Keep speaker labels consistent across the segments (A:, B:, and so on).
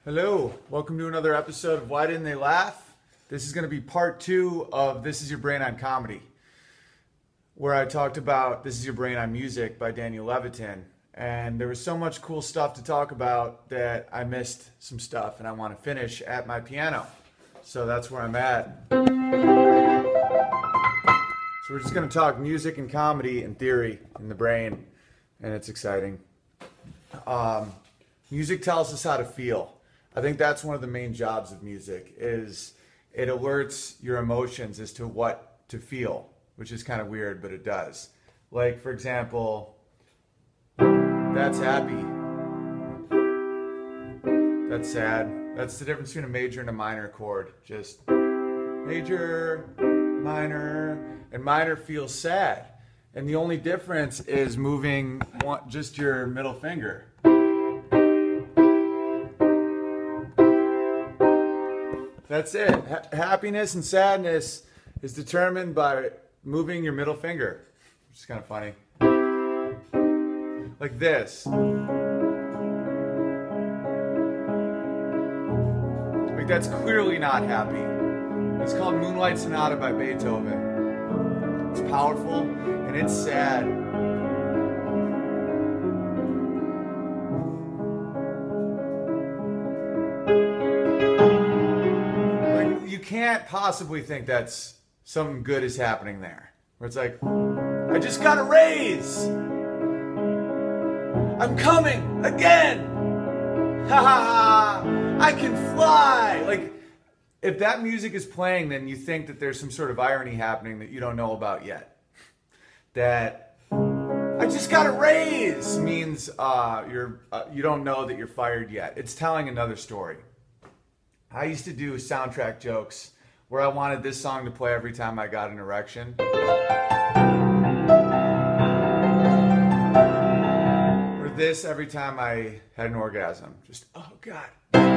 A: Hello, welcome to another episode of Why Didn't They Laugh? This is going to be part 2 of This Is Your Brain on Comedy, where I talked about This Is Your Brain on Music by Daniel Levitin. And there was so much cool stuff to talk about that I missed some stuff, and I want to finish at my piano. So that's where I'm at. So we're just going to talk music and comedy and theory in the brain, and it's exciting. Music tells us how to feel. I think that's one of the main jobs of music, is it alerts your emotions as to what to feel, which is kind of weird, but it does. Like, for example, that's happy. That's sad. That's the difference between a major and a minor chord. Just major, minor, and minor feels sad. And the only difference is moving just your middle finger. That's it. Happiness and sadness is determined by moving your middle finger, which is kind of funny. Like this. Like that's clearly not happy. It's called Moonlight Sonata by Beethoven. It's powerful and it's sad. You can't possibly think that's something good is happening there. Where it's like, I just got a raise. I'm coming again. Ha ha ha. I can fly. Like, if that music is playing, then you think that there's some sort of irony happening that you don't know about yet. That I just got a raise means you don't know that you're fired yet. It's telling another story. I used to do soundtrack jokes where I wanted this song to play every time I got an erection. Or this every time I had an orgasm. Just, oh God.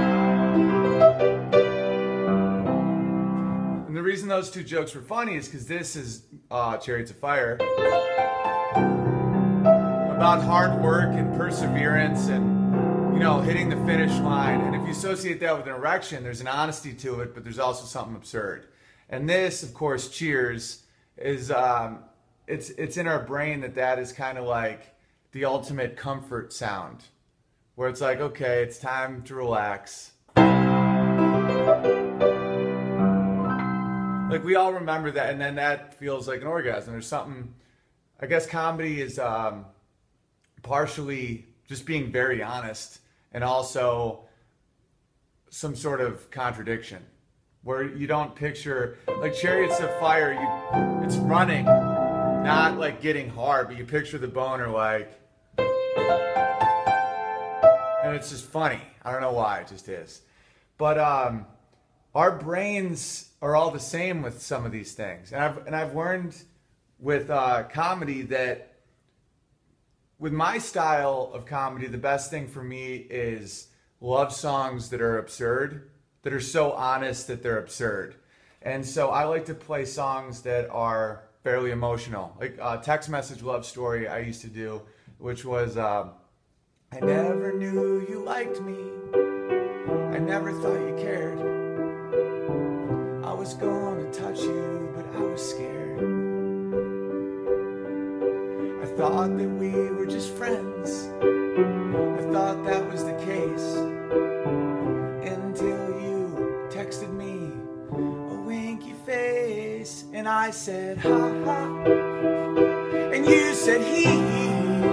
A: And the reason those two jokes were funny is because this is Chariots of Fire. About hard work and perseverance and hitting the finish line. And if you associate that with an erection, there's an honesty to it, but there's also something absurd. And this, of course, Cheers, is it's in our brain that is kind of like the ultimate comfort sound, where it's like, okay, it's time to relax. Like we all remember that, and then that feels like an orgasm. There's something, I guess comedy is partially just being very honest, and also some sort of contradiction where you don't picture, like Chariots of Fire, it's running, not like getting hard, but you picture the boner like, and it's just funny. I don't know why, it just is. But our brains are all the same with some of these things. And I've learned with comedy that with my style of comedy, the best thing for me is love songs that are absurd, that are so honest that they're absurd. And so I like to play songs that are fairly emotional. Like Text Message Love Story I used to do, which was, I never knew you liked me. I never thought you cared. I was gonna touch you, but I was scared. I thought that we were just friends. I thought that was the case until you texted me a winky face, and I said ha ha, and you said hee hee.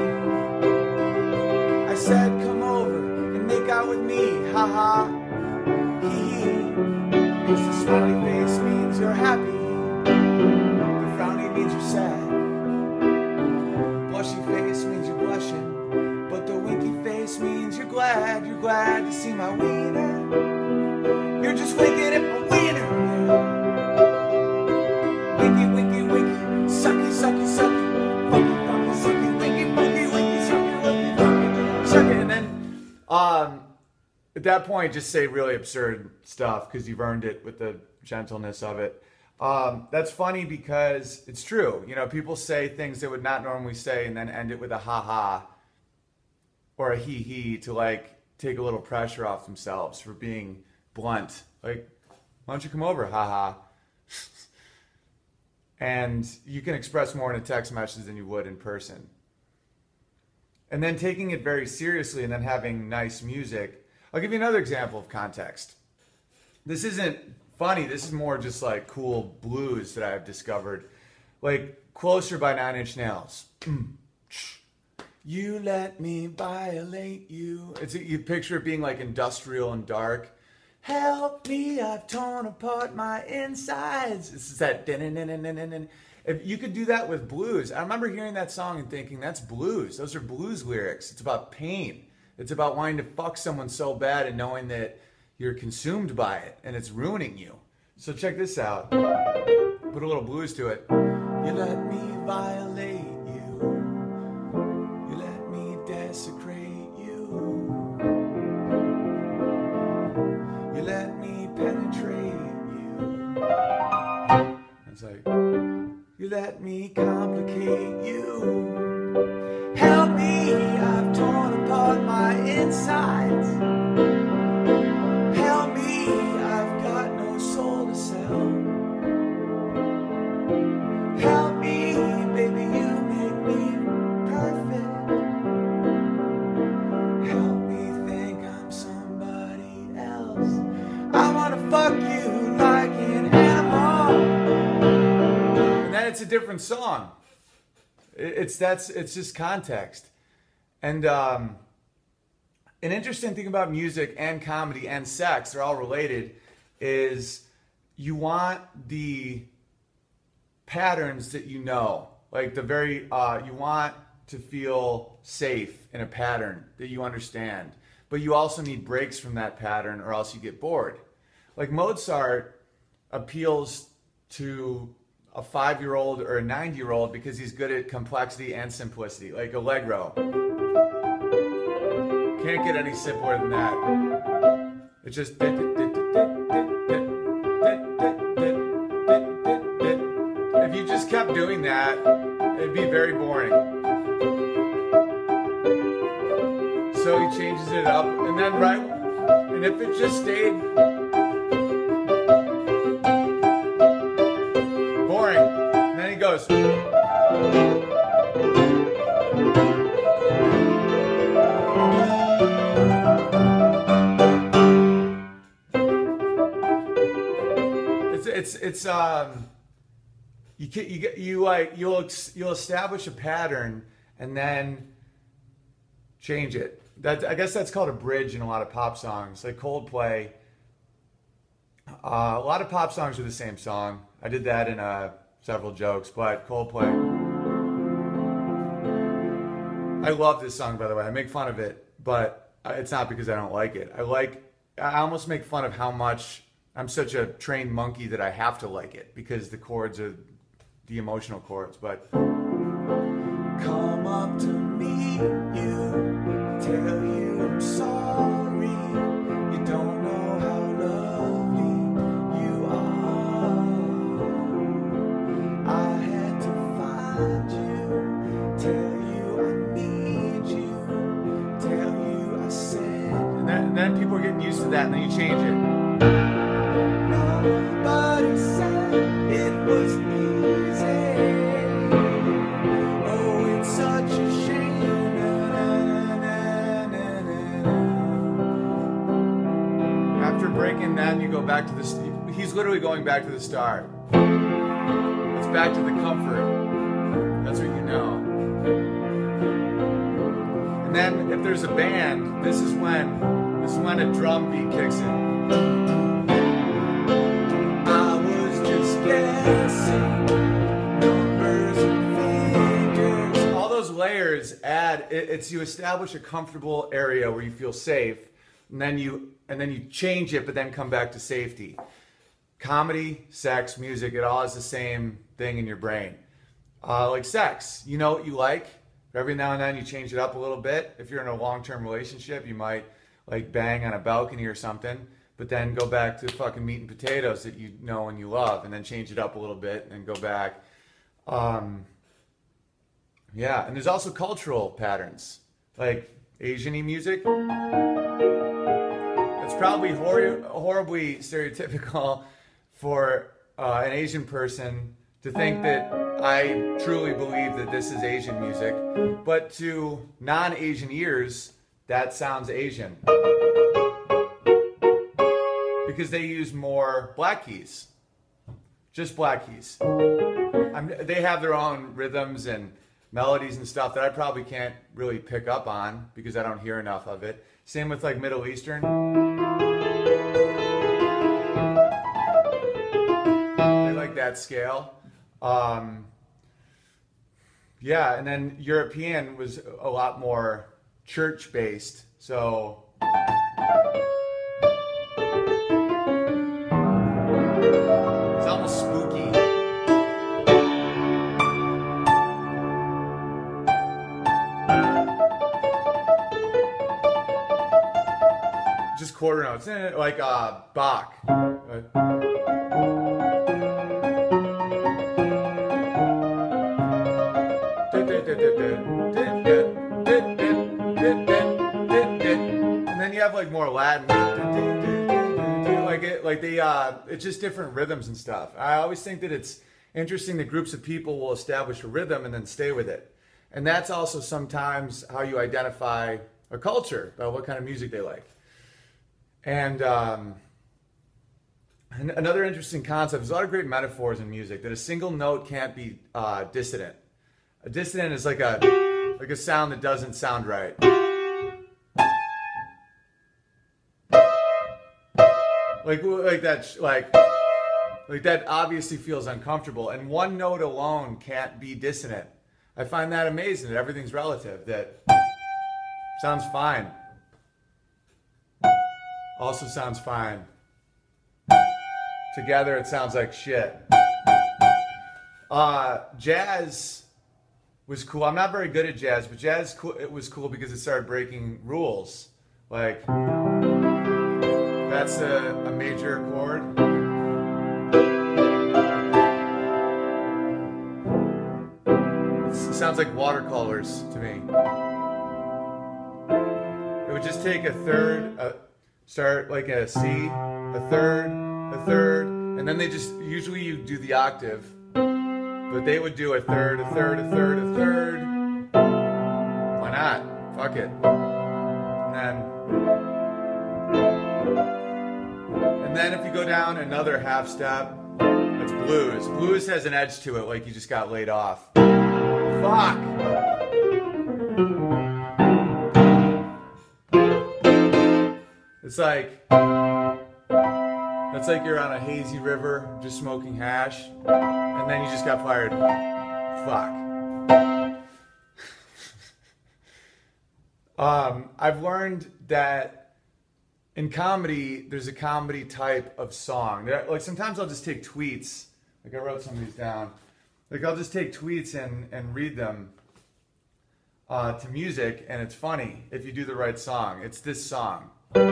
A: I said come over and make out with me, ha ha, hee hee. Because the smiley face means you're happy, the frowny means you're sad. Blushy face means you're blushing, but the winky face means you're glad to see my wiener. You're just winking at my wiener. Winky, winky, winky, sucky, sucky, sucky, funky, funky, sucky, winky, winky, winky, sucky, winky, funky, sucky. And then, at that point, just say really absurd stuff because you've earned it with the gentleness of it. That's funny because it's true. People say things they would not normally say and then end it with a ha-ha or a hee-hee to like take a little pressure off themselves for being blunt. Like, why don't you come over? Haha. And you can express more in a text message than you would in person. And then taking it very seriously and then having nice music. I'll give you another example of context. This isn't funny. This is more just like cool blues that I've discovered. Like Closer by Nine Inch Nails. You let me violate you. You picture it being like industrial and dark. Help me, I've torn apart my insides. This is that. If you could do that with blues. I remember hearing that song and thinking, that's blues. Those are blues lyrics. It's about pain. It's about wanting to fuck someone so bad and knowing that you're consumed by it and it's ruining you. So check this out. Put a little blues to it. You let me violate you. You let me desecrate you. You let me penetrate you. It's like, you let me complicate you. Help me, I've torn apart my insides. Help me, I've got no soul to sell. Help me, baby, you make me perfect. Help me think I'm somebody else. I wanna fuck you like an animal. And then it's a different song. It's just context. And an interesting thing about music and comedy and sex, they're all related, is you want the patterns that you know. Like you want to feel safe in a pattern that you understand. But you also need breaks from that pattern or else you get bored. Like Mozart appeals to a 5-year-old or a 90-year-old because he's good at complexity and simplicity. Like Allegro. Can't get any simpler than that. It's just... If you just kept doing that, it'd be very boring. So he changes it up, and then and if it just stayed boring, and then he goes. You'll establish a pattern and then change it. I guess that's called a bridge in a lot of pop songs, like Coldplay. A lot of pop songs are the same song. I did that in several jokes, but Coldplay. I love this song, by the way. I make fun of it, but it's not because I don't like it. I almost make fun of how much I'm such a trained monkey that I have to like it because the chords are the emotional chords. But come up to meet you, tell you I'm sorry. You don't know how lovely you are. I had to find you, tell you I need you, tell you I said. And then people are getting used to that, and then you change it. Nobody said it was easy. Oh, it's such a shame. After breaking that, you go back to the... He's literally going back to the start. It's back to the comfort. That's what you know. And then if there's a band, this is when a drum beat kicks in. Numbers and figures. All those layers add. It's you establish a comfortable area where you feel safe, and then you change it, but then come back to safety. Comedy, sex, music, it all has the same thing in your brain. Like sex, you know what you like. Every now and then you change it up a little bit. If you're in a long-term relationship, you might like bang on a balcony or something. But then go back to fucking meat and potatoes that you know and you love, and then change it up a little bit, and then go back. Yeah, and there's also cultural patterns, like Asian-y music. it's probably horribly stereotypical for an Asian person to think that I truly believe that this is Asian music, but to non-Asian ears, that sounds Asian because they use more black keys, just black keys. They have their own rhythms and melodies and stuff that I probably can't really pick up on because I don't hear enough of it. Same with like Middle Eastern. They like that scale. Yeah, and then European was a lot more church-based. So it's almost spooky. Just quarter notes, like Bach. And then you have like more Latin, it's just different rhythms and stuff. I always think that it's interesting that groups of people will establish a rhythm and then stay with it. And that's also sometimes how you identify a culture, by what kind of music they like. And another interesting concept, there's a lot of great metaphors in music, that a single note can't be dissonant. A dissonant is like a sound that doesn't sound right. Like that obviously feels uncomfortable, and one note alone can't be dissonant. I find that amazing, that everything's relative, that sounds fine. Also sounds fine. Together it sounds like shit. Jazz was cool. I'm not very good at jazz, but jazz it was cool because it started breaking rules. Like, that's a major chord. It sounds like watercolors to me. It would just take a third, start like a C, a third, and then they just, usually you do the octave, but they would do a third, a third, a third, a third. Why not? Fuck it. And then if you go down another half step, it's blues. Blues has an edge to it, like you just got laid off. Fuck! It's like, that's like you're on a hazy river, just smoking hash, and then you just got fired. Fuck. I've learned that in comedy, there's a comedy type of song. Like sometimes I'll just take tweets. Like I wrote some of these down. Like I'll just take tweets and read them to music, and it's funny if you do the right song. It's this song.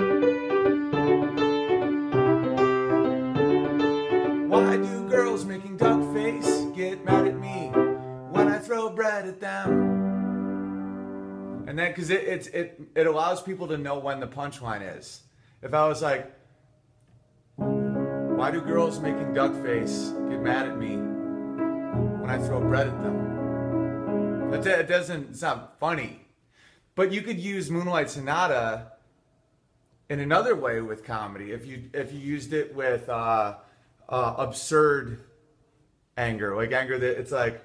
A: Why do girls making duck face get mad at me when I throw bread at them? And then, because it allows people to know when the punchline is. If I was like, why do girls making duck face get mad at me when I throw bread at them? It's not funny. But you could use Moonlight Sonata in another way with comedy. If you used it with absurd anger, like anger that it's like,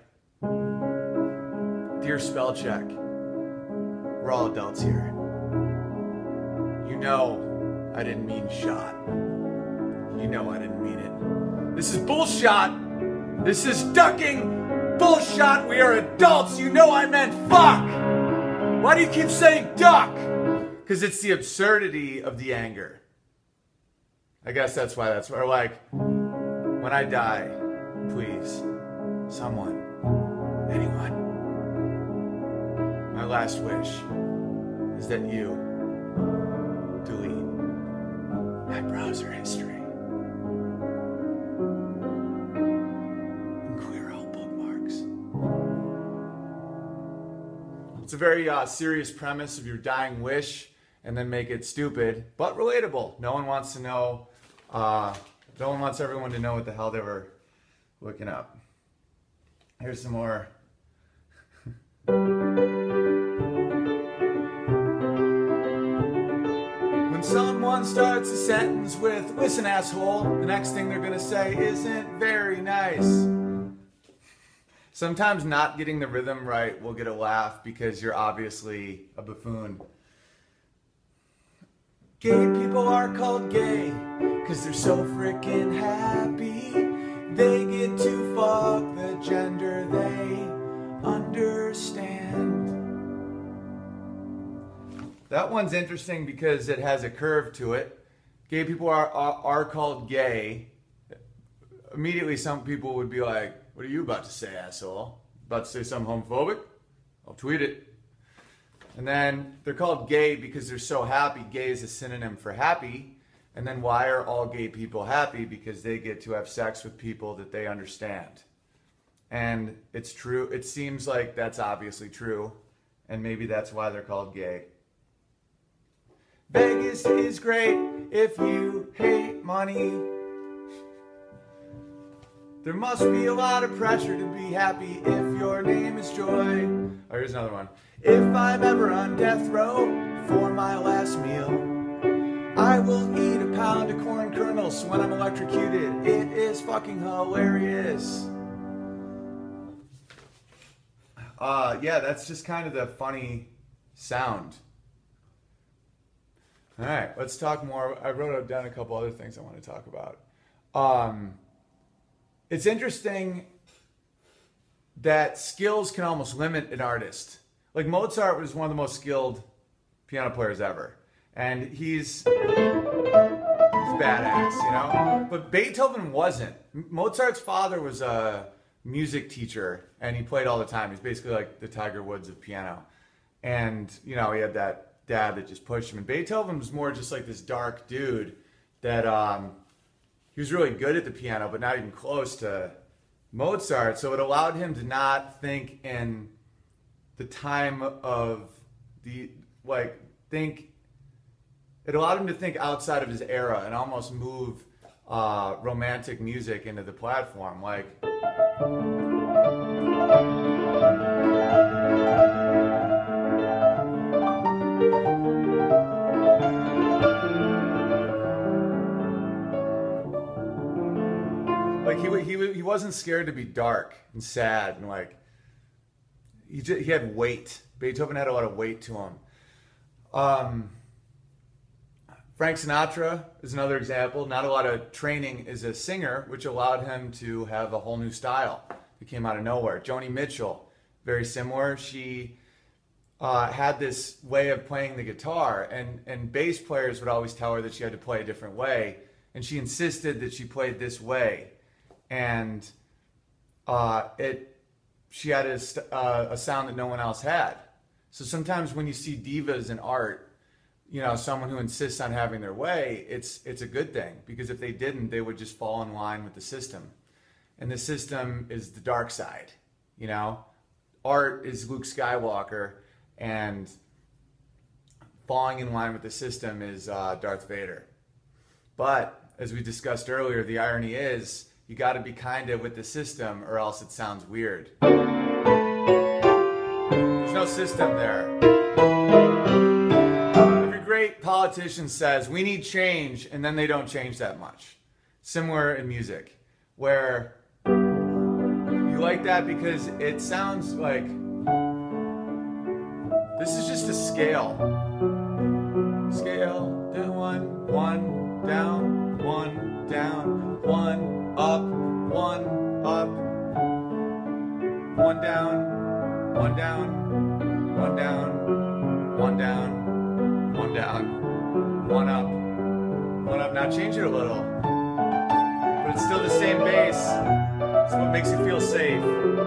A: dear spell check, we're all adults here. You know I didn't mean shot. You know I didn't mean it. This is bullshot. This is ducking bullshot. We are adults. You know I meant fuck. Why do you keep saying duck? Because it's the absurdity of the anger. I guess that's why that's where, like, when I die, please, someone, anyone, my last wish is that you delete my browser history and clear all bookmarks. It's a very serious premise of your dying wish, and then make it stupid but relatable. No one wants to know. No one wants everyone to know what the hell they were looking up. Here's some more. When someone starts a sentence with "listen, asshole," the next thing they're gonna say isn't very nice. Sometimes not getting the rhythm right will get a laugh because you're obviously a buffoon. Gay people are called gay because they're so freaking happy. They get to fuck the gender they understand. That one's interesting because it has a curve to it. Gay people are called gay. Immediately some people would be like, "What are you about to say, asshole? About to say something homophobic? I'll tweet it." And then they're called gay because they're so happy. Gay is a synonym for happy. And then why are all gay people happy? Because they get to have sex with people that they understand. And it's true. It seems like that's obviously true. And maybe that's why they're called gay. Vegas is great if you hate money. There must be a lot of pressure to be happy if your name is Joy. Oh, here's another one. If I'm ever on death row for my last meal, I will eat a pound of corn kernels when I'm electrocuted. It is fucking hilarious. Yeah, that's just kind of the funny sound. All right, let's talk more. I wrote down a couple other things I want to talk about. It's interesting that skills can almost limit an artist. Like Mozart was one of the most skilled piano players ever. And he's badass, you know? But Beethoven wasn't. Mozart's father was a music teacher and he played all the time. He's basically like the Tiger Woods of piano. And, you know, he had that dad that just pushed him. And Beethoven was more just like this dark dude that he was really good at the piano, but not even close to Mozart. So it allowed him to not think in the time of the, like, it allowed him to think outside of his era and almost move romantic music into the platform. Like, he wasn't scared to be dark and sad and like he had weight. Beethoven had a lot of weight to him. Frank Sinatra is another example. Not a lot of training as a singer, which allowed him to have a whole new style that came out of nowhere. Joni Mitchell, very similar. She had this way of playing the guitar, and bass players would always tell her that she had to play a different way, and she insisted that she played this way. And she had a sound that no one else had. So sometimes when you see divas in art, you know, someone who insists on having their way, it's a good thing, because if they didn't, they would just fall in line with the system. And the system is the dark side, you know? Art is Luke Skywalker, and falling in line with the system is Darth Vader. But as we discussed earlier, the irony is you got to be kind of with the system or else it sounds weird. There's no system there. Every great politician says we need change, and then they don't change that much. Similar in music, where you like that because it sounds like this is just a scale. Scale, down one, down, one, down, one. Up, one up, one down, one down, one down, one down, one down, one up, one up. Now change it a little, but it's still the same bass. It's what makes you feel safe.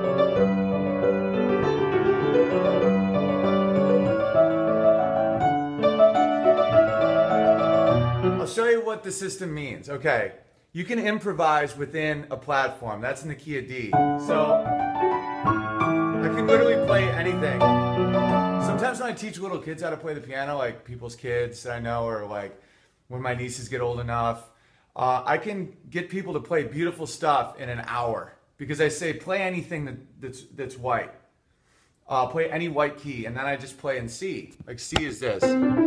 A: I'll show you what the system means. Okay. You can improvise within a platform. That's in the key of D. So I can literally play anything. Sometimes sometimes when I teach little kids how to play the piano, like people's kids that I know, or like when my nieces get old enough, I can get people to play beautiful stuff in an hour because I say play anything that's white. Play any white key, and then I just play in C. Like C is this.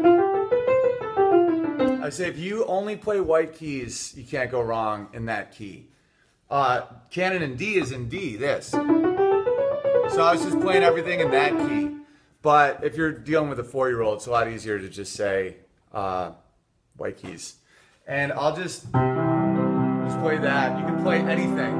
A: I say if you only play white keys, you can't go wrong in that key. Canon in D is in D, this. So I was just playing everything in that key. But if you're dealing with a 4-year-old, it's a lot easier to just say white keys. And I'll just play that. You can play anything.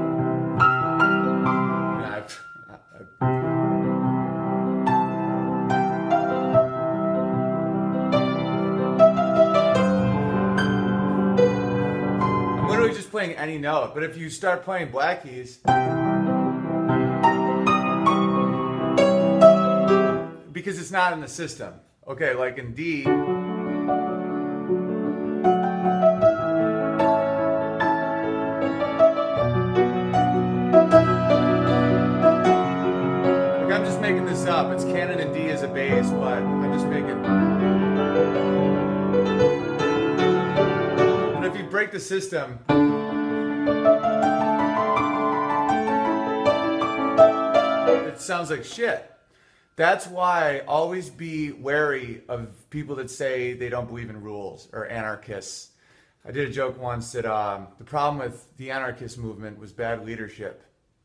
A: I'm literally just playing any note. But if you start playing black keys, because it's not in the system. Okay, like in D. Like I'm just making this up. It's canon in D as a bass, but I'm just making. But if you break the system, it sounds like shit. That's why always be wary of people that say they don't believe in rules or anarchists. I did a joke once that the problem with the anarchist movement was bad leadership.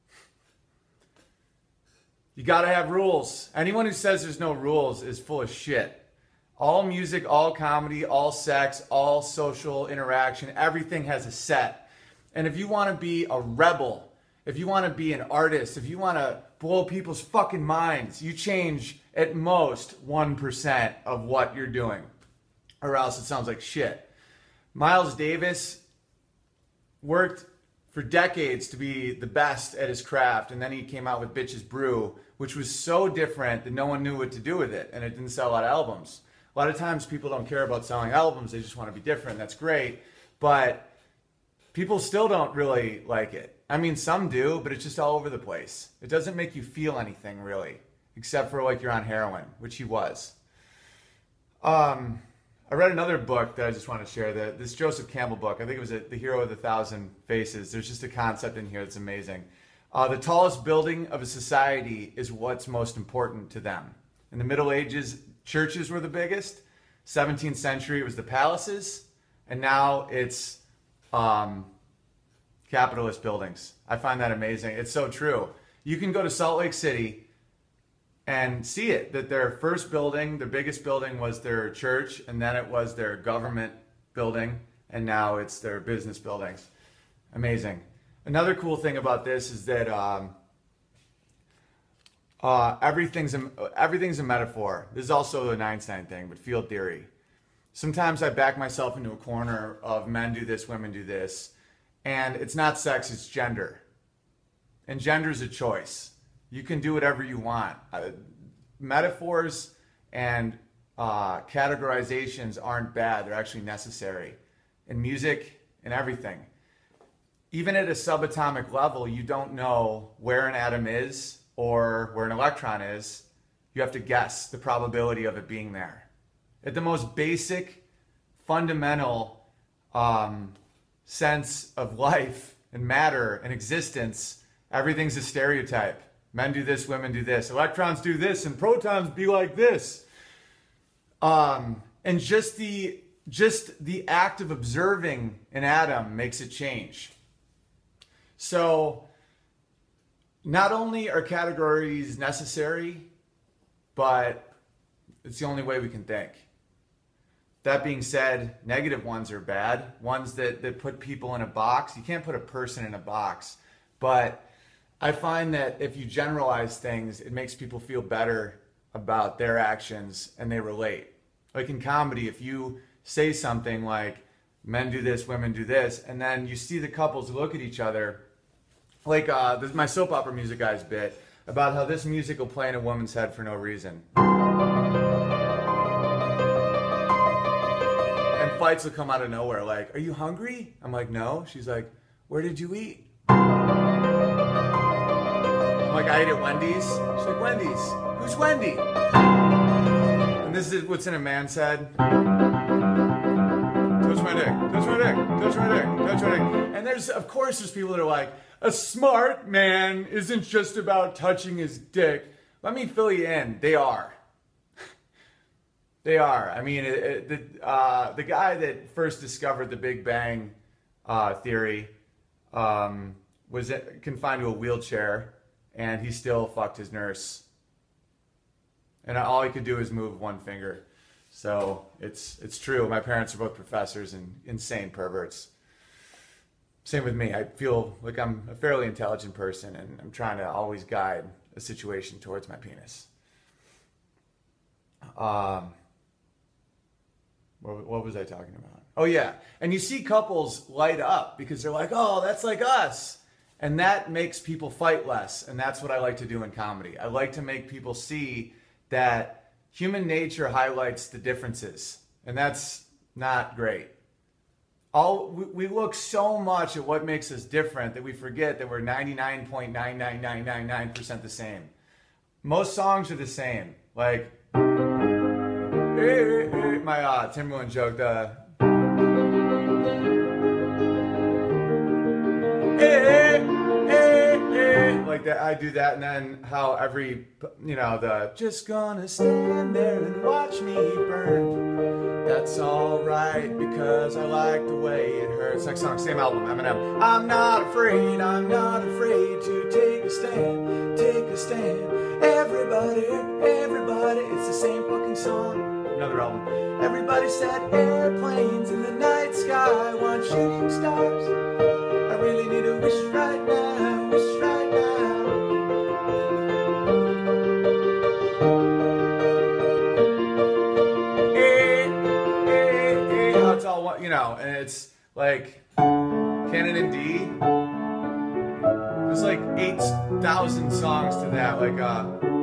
A: You gotta have rules. Anyone who says there's no rules is full of shit. All music, all comedy, all sex, all social interaction, everything has a set. And if you want to be a rebel, if you want to be an artist, if you want to blow people's fucking minds, you change at most 1% of what you're doing, or else it sounds like shit. Miles Davis worked for decades to be the best at his craft, and then he came out with Bitches Brew, which was so different that no one knew what to do with it, and it didn't sell a lot of albums. A lot of times people don't care about selling albums, they just want to be different. That's great, but people still don't really like it. I mean, some do, but it's just all over the place. It doesn't make you feel anything, really, except for like you're on heroin, which he was. I read another book that I just want to share, this Joseph Campbell book. I think it was The Hero of the Thousand Faces. There's just a concept in here that's amazing. The tallest building of a society is what's most important to them. In the Middle Ages, churches were the biggest. 17th century, it was the palaces. And now it's capitalist buildings. I find that amazing. It's so true. You can go to Salt Lake City and see it, that their first building, their biggest building was their church, and then it was their government building, and now it's their business buildings. Amazing. Another cool thing about this is that everything's a metaphor. This is also an Einstein thing, but field theory. Sometimes I back myself into a corner of men do this, women do this. And it's not sex, it's gender. And gender is a choice. You can do whatever you want. Metaphors and categorizations aren't bad. They're actually necessary. In music and everything. Even at a subatomic level, you don't know where an atom is or where an electron is. You have to guess the probability of it being there. At the most basic, fundamental sense of life and matter and existence, everyth's a stereotype. Men do this, women do this. Electrons do this, and protons be like this. And just the act of observing an atom makes it change. So not only are categories necessary, but it's the only way we can think. That being said, negative ones are bad. Ones that put people in a box. You can't put a person in a box. But I find that if you generalize things, it makes people feel better about their actions and they relate. Like in comedy, if you say something like, men do this, women do this, and then you see the couples look at each other, like this, my soap opera music guys bit, about how this music will play in a woman's head for no reason. Fights will come out of nowhere, like, are you hungry? I'm like, no. She's like, where did you eat? I'm like, I ate at Wendy's. She's like, Wendy's? Who's Wendy? this is what's in a man's head. Touch my dick, touch my dick, touch my dick, touch my dick. And of course there's people that are like, a smart man isn't just about touching his dick. Let me fill you in. They are. They are. I mean, the guy that first discovered the Big Bang theory was confined to a wheelchair, and he still fucked his nurse. And all he could do is move one finger. So it's true. My parents are both professors and insane perverts. Same with me. I feel like I'm a fairly intelligent person, and I'm trying to always guide a situation towards my penis. What was I talking about? Oh yeah, and you see couples light up because they're like, oh, that's like us. And that makes people fight less, and that's what I like to do in comedy. I like to make people see that human nature highlights the differences, and that's not great. We look so much at what makes us different that we forget that we're 99.99999% the same. Most songs are the same. Like, my Timberland joke, like that, I do that, and then how every, the just gonna stand there and watch me burn. That's alright because I like the way it hurts. Next song, same album, Eminem. I'm not afraid to take a stand, take a stand. Everybody, it's the same fucking song. Another album. Everybody said airplanes in the night sky want shooting stars. I really need a wish right now, wish right now. It's all, and it's like Canon in D. There's like 8,000 songs to that, like I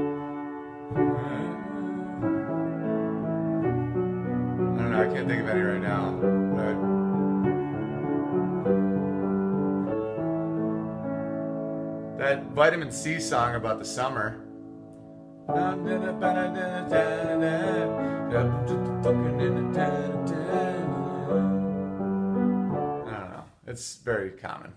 A: don't know, I can't think of any right now. But that Vitamin C song about the summer. I don't know. It's very common.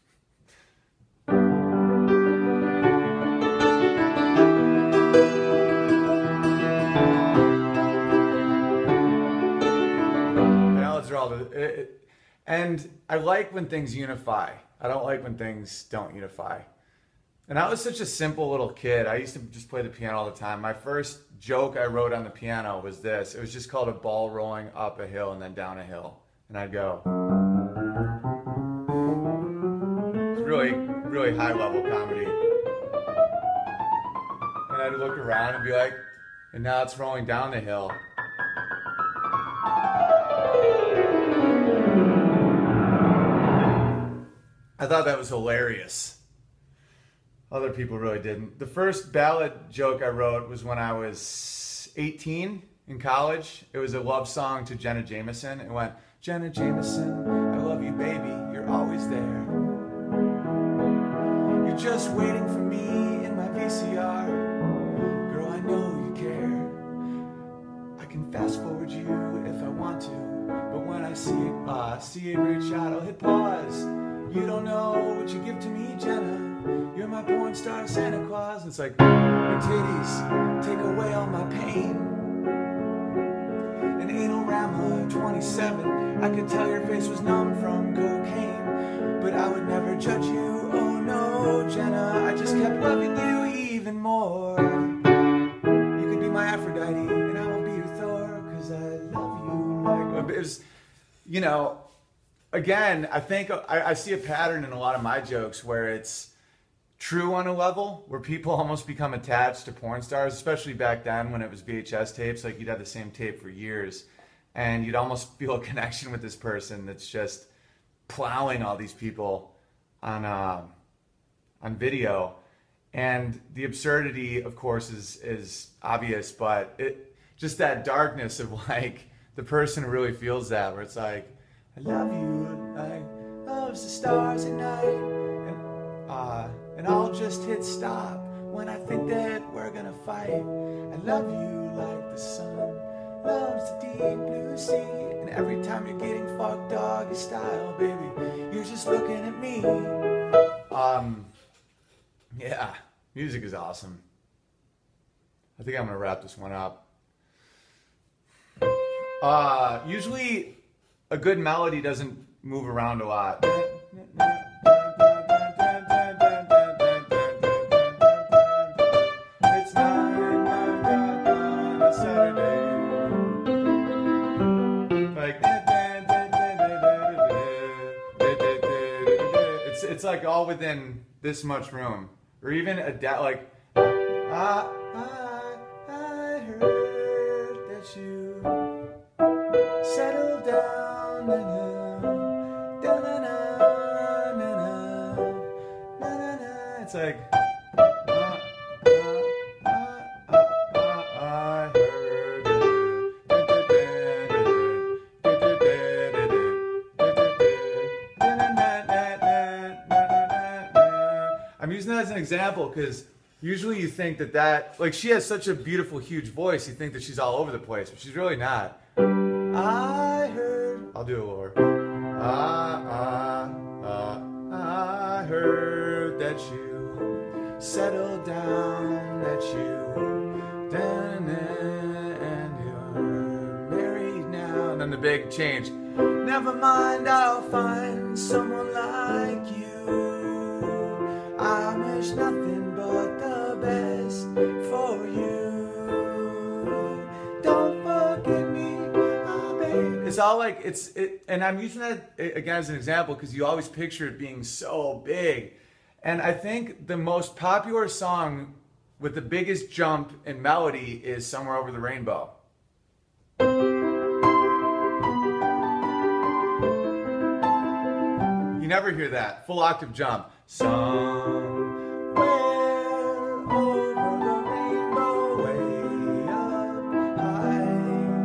A: And I like when things unify. I don't like when things don't unify. And I was such a simple little kid. I used to just play the piano all the time. My first joke I wrote on the piano was this. It was just called a ball rolling up a hill and then down a hill. And I'd go. It's really, really high level comedy. And I'd look around and be like, and now it's rolling down the hill. I thought that was hilarious. Other people really didn't. The first ballad joke I wrote was when I was 18 in college. It was a love song to Jenna Jameson. It went, Jenna Jameson, I love you, baby. You're always there. You're just waiting for me in my VCR. Girl, I know you care. I can fast forward you if I want to. But when I see a great shot, I'll hit pause. You don't know what you give to me, Jenna. You're my porn star Santa Claus. It's like, your titties take away all my pain. An Anorama 27. I could tell your face was numb from cocaine. But I would never judge you, oh no, Jenna. I just kept loving you even more. You could be my Aphrodite, and I will be your Thor, cause I love you like... It was, again, I think I see a pattern in a lot of my jokes where it's true on a level, where people almost become attached to porn stars, especially back then when it was VHS tapes. Like, you'd have the same tape for years, and you'd almost feel a connection with this person that's just plowing all these people on video. And the absurdity, of course, is obvious, but just that darkness of like the person who really feels that, where it's like, I love you like loves the stars at night, and I'll just hit stop when I think that we're gonna fight. I love you like the sun love's a deep blue sea. And every time you're getting fucked doggy style, baby, you're just looking at me. Yeah, music is awesome. I think I'm gonna wrap this one up. Usually a good melody doesn't move around a lot. It's 9 on a Saturday. Like it's like all within this much room, or even like I heard that you settled down. It's like I heard I'm using that as an example because usually you think that like she has such a beautiful huge voice, you think that she's all over the place, but she's really not. I heard, I'll do it over. I heard that you settled down, that you done it, and you're married now. And then the big change. Never mind, I'll find someone like you. I wish nothing but the best for you. Don't forget me, oh baby. It's all like and I'm using that again as an example because you always picture it being so big. And I think the most popular song with the biggest jump in melody is Somewhere Over the Rainbow. You never hear that full octave jump. Somewhere over the rainbow, way up high,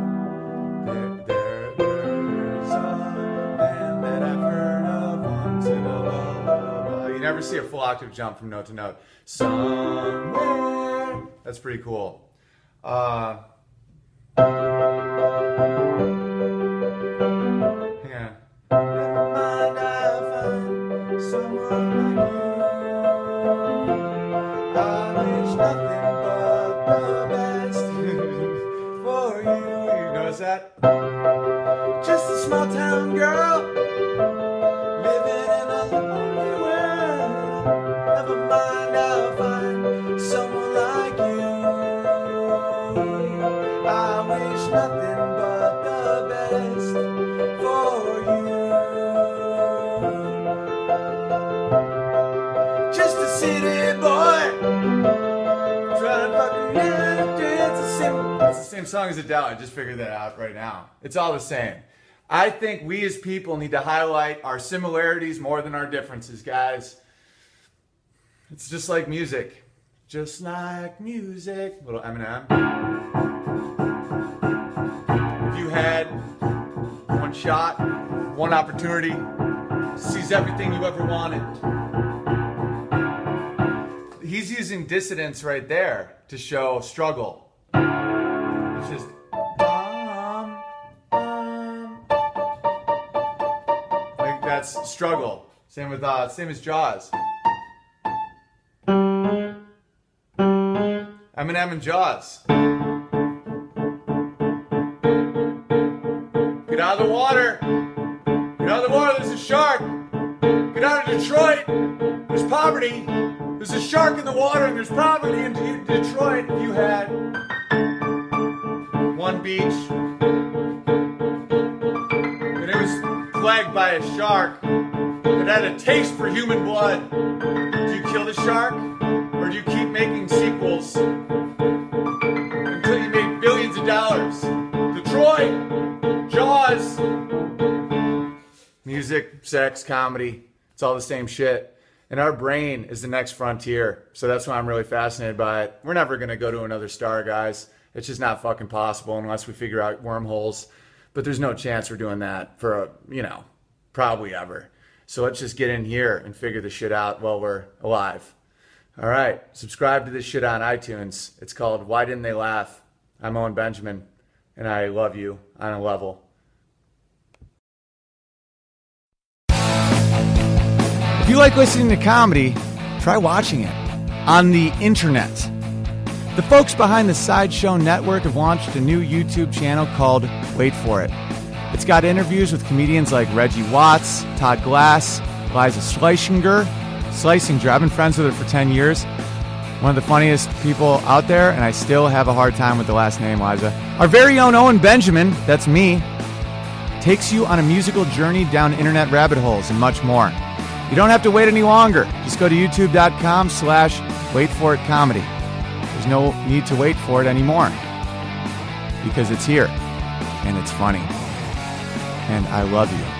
A: there's a land that I've heard of once in a lullaby. You never see a full octave jump from note to note. Somewhere. That's pretty cool. Yeah. Never mind, I'll find someone like you. I wish nothing but the best for you. You notice that? Just a small town girl living in a lonely world. Never mind, I'll find someone like you. I wish nothing but the best for you. Just a city boy trying to fucking it's the same song as Adele. I just figured that out right now. It's all the same. I think we as people need to highlight our similarities more than our differences, guys. It's just like music. Just like music. Little Eminem. If you had one shot, one opportunity, seize everything you ever wanted. He's using dissonance right there to show struggle. It's just like that's struggle. Same with same as Jaws. Eminem and Jaws. Get out of the water. Get out of the water, there's a shark. Get out of Detroit. There's poverty. There's a shark in the water and there's poverty in Detroit. If you had one beach and it was plagued by a shark that had a taste for human blood, do you kill the shark or do you keep making sequels until you make billions of dollars? Detroit, Jaws, music, sex, comedy, it's all the same shit. And our brain is the next frontier. So that's why I'm really fascinated by it. We're never going to go to another star, guys. It's just not fucking possible unless we figure out wormholes. But there's no chance we're doing that for, probably ever. So let's just get in here and figure this shit out while we're alive. All right. Subscribe to this shit on iTunes. It's called Why Didn't They Laugh? I'm Owen Benjamin. and I love you on a level. If you like listening to comedy, try watching it on the internet. The folks behind the Sideshow Network have launched a new YouTube channel called Wait For It. It's got interviews with comedians like Reggie Watts, Todd Glass, Liza Schlesinger. I've been friends with her for 10 years. One of the funniest people out there, and I still have a hard time with the last name, Liza. Our very own Owen Benjamin, that's me, takes you on a musical journey down internet rabbit holes and much more. You don't have to wait any longer. Just go to youtube.com/waitforitcomedy. There's no need to wait for it anymore because it's here and it's funny. And I love you.